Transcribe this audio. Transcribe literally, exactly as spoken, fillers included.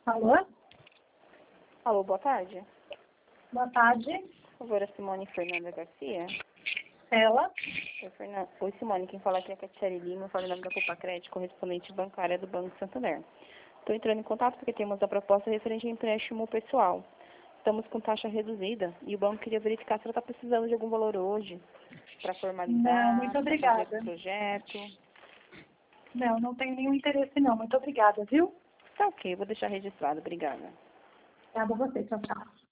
Alô? Alô, boa tarde. Boa tarde. Por favor, a Simone Fernanda Garcia. Ela? Oi, Fernan... Oi, Simone, quem fala aqui é a Catiele Lima, eu falo em nome da Copa Crédito, correspondente bancária do Banco Santander. Estou entrando em contato porque temos a proposta referente a empréstimo pessoal. Estamos com taxa reduzida e o banco queria verificar se ela está precisando de algum valor hoje para formalizar, Não, muito para fazer obrigada. esse projeto. Não, não tenho nenhum interesse não. Muito obrigada, viu? Tá ok, vou deixar registrado. Obrigada. Obrigada a você. Tchau, tchau.